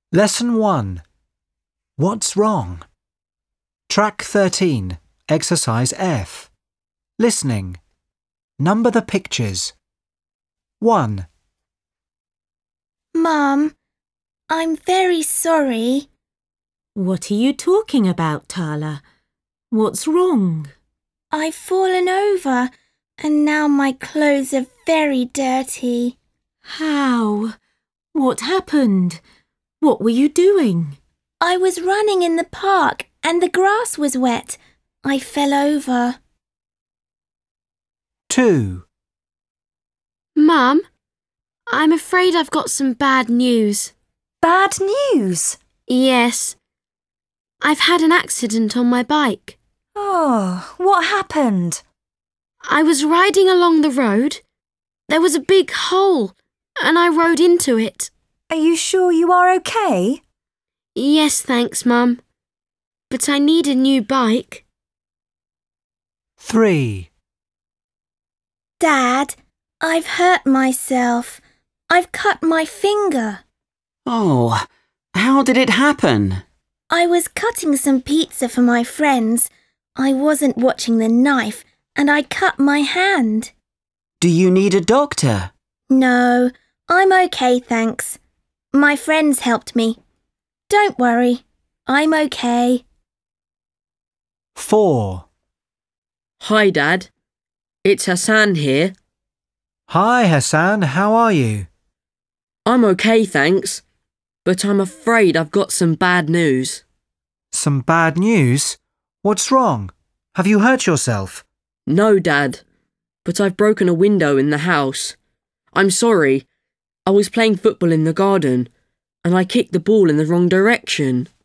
Lesson 1. What's wrong? Track 13, Exercise F. Listening. Number the pictures. 1, Mum, I'm very sorry. What are you talking about, Tala? What's wrong? I've fallen over and now my clothes are very dirty. How? What happened? What were you doing? I was running in the park and the grass was wet. I fell over. 2, Mum, I'm afraid I've got some bad news. Bad news? Yes. I've had an accident on my bike. Oh, what happened? I was riding along the road. There was a big hole and I rode into it. Are you sure you are okay? Yes, thanks, Mum. But I need a new bike. 3, Dad, I've hurt myself. I've cut my finger. Oh, how did it happen? I was cutting some pizza for my friends. I wasn't watching the knife and I cut my hand. Do you need a doctor? No, I'm okay, thanks. My friends helped me. Don't worry, I'm okay. 4. Hi, Dad. It's Hassan here. Hi Hassan, how are you? I'm okay, thanks. But I'm afraid I've got some bad news. Some bad news? What's wrong? Have you hurt yourself? No, Dad. But I've broken a window in the house. I'm sorry. I was playing football in the garden and I kicked the ball in the wrong direction.